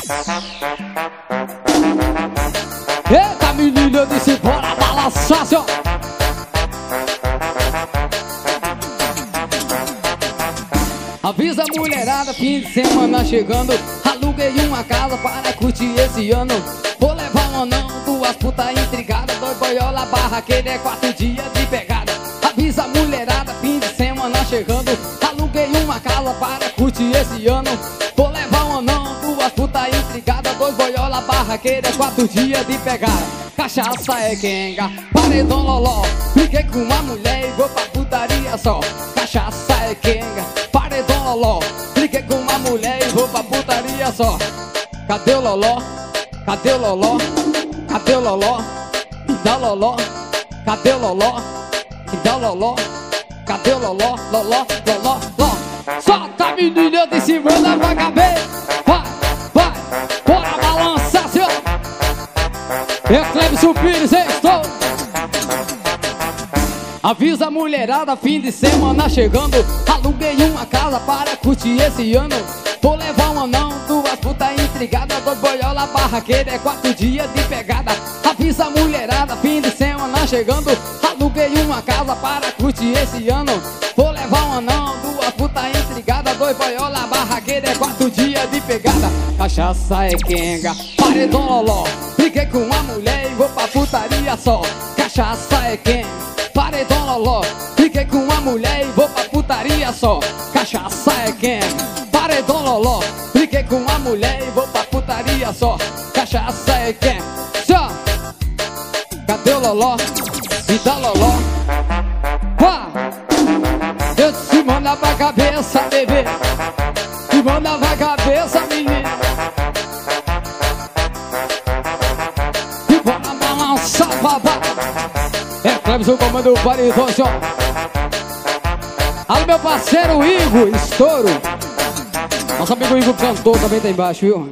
Eita, menina, eu disse bora balançar, assim, ó. Avisa a mulherada, fim de semana chegando. Aluguei uma casa para curtir esse ano. Vou levar um anão, duas putas intrigadas, dois boiola, barraqueira, é 4 dias de pegada. Avisa a mulherada, fim de semana chegando. Aluguei uma casa para curtir esse ano. Vou levar um anão, duas putas intrigadas, dois boiola, barraqueira, é 4 dias de pegada. Cachaça é quenga, paredão loló. Fiquei com uma mulher e vou pra putaria só. Cachaça é quenga, paredão loló. Fiquei com uma mulher e vou pra putaria só. Cadê o loló? Cadê o loló? Cadê o loló? Me dá loló. Cadê o loló? Me dá loló. Cadê o loló? Loló, loló, loló. Solta a menina de cima da vagabeira. Vai, vai, bora balançar, senhor. Eu, Clebson Pires, estou. Avisa a mulherada, fim de semana chegando. Aluguei uma casa para curtir esse ano. Vou levar um anão, duas putas intrigadas, dois boiola, barraqueira, é 4 dias de pegada. Avisa a mulherada, fim de semana chegando. Aluguei uma casa para curtir esse ano. Vou levar um anão, duas putas intrigadas, dois boiola, barraqueira, é 4 dias de pegada. Cachaça é quenga, paredão loló. Fiquei com uma mulher e vou pra putaria só. Cachaça é quenga, paredão loló. Fiquei com uma mulher e vou pra putaria só. Cachaça é quenga, paredão loló. Fiquei com uma mulher e vou pra putaria só. Cachaça é quenga. Só. Cadê o loló? Me dá loló. Vá. Eu te manda pra cabeça, bebê. Te manda pra cabeça, menina. E bora balançar, babá. É Clebson, comando o paredão, senhor. Alô, meu parceiro Igor, estouro. Nosso amigo Igor cantor também tá embaixo, viu?